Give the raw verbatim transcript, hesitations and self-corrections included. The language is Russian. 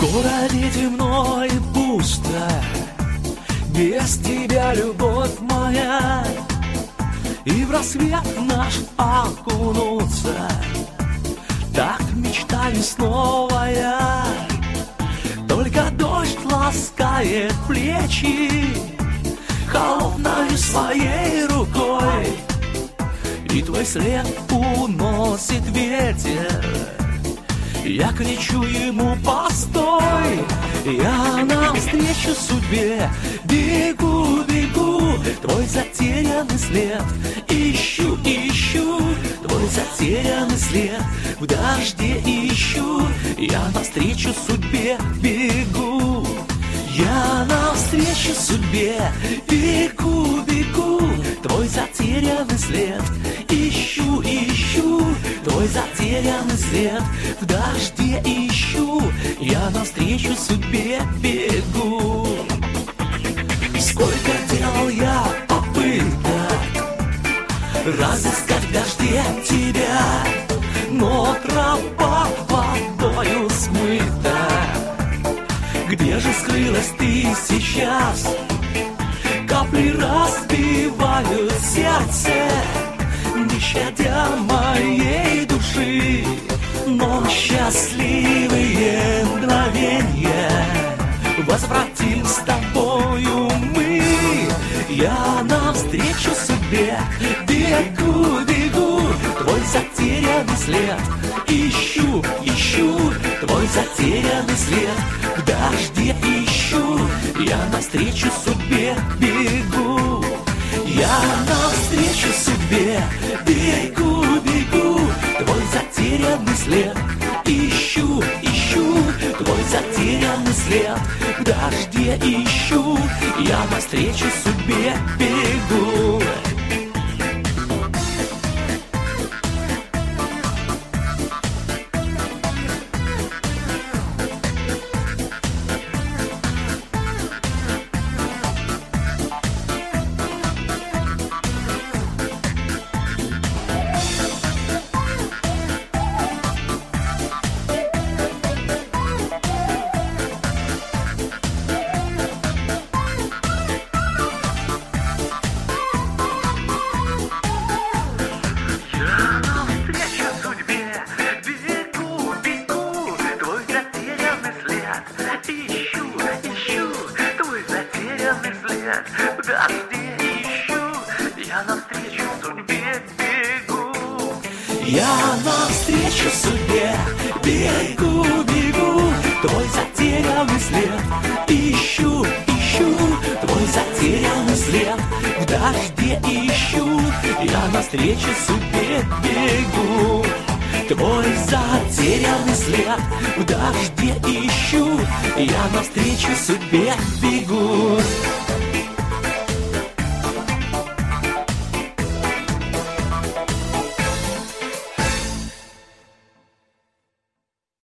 городе темно и пусто, без тебя, любовь моя, и в рассвет наш окунуться, так мечта весновая. Только дождь ласкает плечи холодной своей рукой, и твой след уносит ветер. Я кричу ему: постой! Я навстречу судьбе бегу, бегу, твой затерянный след ищу, ищу, твой затерянный след в дожде ищу. Я навстречу судьбе бегу, я навстречу судьбе бегу, бегу, твой затерянный след ищу, ищу, твой затерянный след в дожде ищу. Я навстречу судьбе бегу. Сколько делал я попыток разыскать в дожде тебя, но тропа водою смыта. Где же скрылась ты сейчас? Капли разбивают сердце, не щадя моей души. Но счастливые мгновенья возвратим с тобою мы. Я навстречу судьбе бегу, бегу, твой затерянный след ищу, ищу, твой затерянный след в дожде ищу. Я навстречу судьбе бегу, я навстречу судьбе бегу, бегу, твой затерянный след ищу, ищу, твой затерянный след в дожде ищу. Я навстречу судьбе бегу. Я навстречу судьбе бегу, бегу, твой затерянный след ищу, ищу, твой затерянный след в дожде ищу. Я навстречу судьбе бегу, твой затерянный след в дожде ищу. Я навстречу судьбе бегу.